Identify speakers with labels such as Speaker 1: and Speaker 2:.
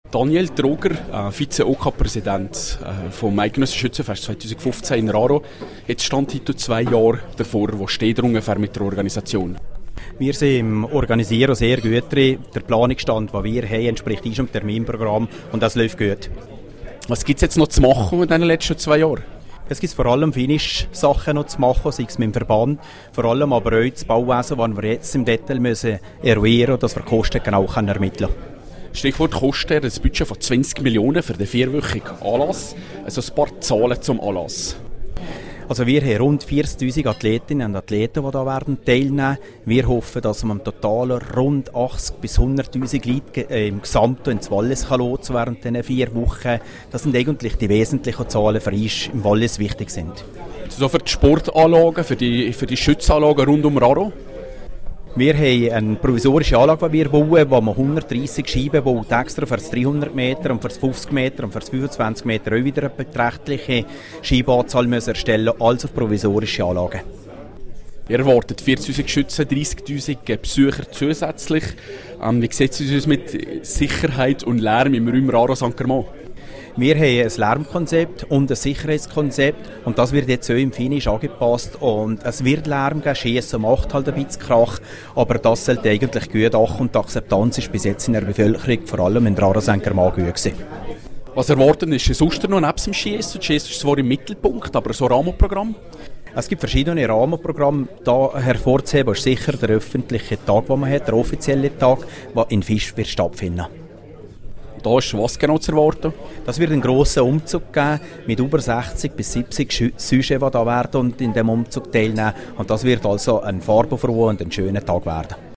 Speaker 1: Daniel Troger, Vize-OK-Präsident vom Eidgenössischen Schützenfest 2015 in Raro. Jetzt stand heute 2 Jahre davor. Wo steht ihr ungefähr mit der Organisation?
Speaker 2: Wir sind im Organisieren sehr gut drin. Der Planungsstand, den wir haben, entspricht unserem Terminprogramm und das läuft gut.
Speaker 1: Was gibt es jetzt noch zu machen in den letzten 2 Jahren?
Speaker 2: Es gibt vor allem Finish-Sachen noch zu machen, sei es mit dem Verband, vor allem aber auch das Bauwesen, das wir jetzt im Detail müssen eruieren müssen, dass wir die Kosten genau ermitteln können.
Speaker 1: Stichwort Kosten, das Budget von 20 Millionen für den 4-wöchigen Anlass. Also ein paar Zahlen zum Anlass.
Speaker 2: Also wir haben rund 40'000 Athletinnen und Athleten, die da werden teilnehmen. Wir hoffen, dass man im Total rund 80 bis 100'000 Leute im Gesamten ins Wallis lotsen während diesen 4 Wochen. Das sind eigentlich die wesentlichen Zahlen für uns im Wallis wichtig sind.
Speaker 1: So für die Sportanlagen, für die Schützanlagen rund um Raro?
Speaker 2: Wir haben eine provisorische Anlage, die wir bauen, wo man 130 Scheiben baut, extra für das 300 Meter und für das 50 Meter und für das 25 Meter auch wieder eine beträchtliche Scheibenanzahl müssen erstellen, also provisorische Anlagen.
Speaker 1: Ihr erwartet 40'000 Schützen, 30'000 Besucher zusätzlich. Wie sieht es aus mit Sicherheit und Lärm im Raum Raro St. Germain?
Speaker 2: Wir haben ein Lärmkonzept und ein Sicherheitskonzept und das wird jetzt auch im Finish angepasst und es wird Lärm geben, Schiessen macht halt ein bisschen Krach, aber das sollte eigentlich gut achten und die Akzeptanz ist bis jetzt in der Bevölkerung, vor allem in Raro St. Germain, gut gewesen.
Speaker 1: Was erwarten ist sonst noch neben dem Schiessen? Schiessen ist zwar im Mittelpunkt, aber so ein Rahmenprogramm?
Speaker 2: Es gibt verschiedene Rahmenprogramme. Da hervorzuheben ist sicher der öffentliche Tag, den man hat, der offizielle Tag, der in Fisch wird stattfinden.
Speaker 1: Da ist was genau zu erwarten?
Speaker 2: Das wird einen grossen Umzug geben mit über 60 bis 70 Sujets, die da werden und in dem Umzug teilnehmen. Und das wird also ein farbenfroher und ein schöner Tag werden.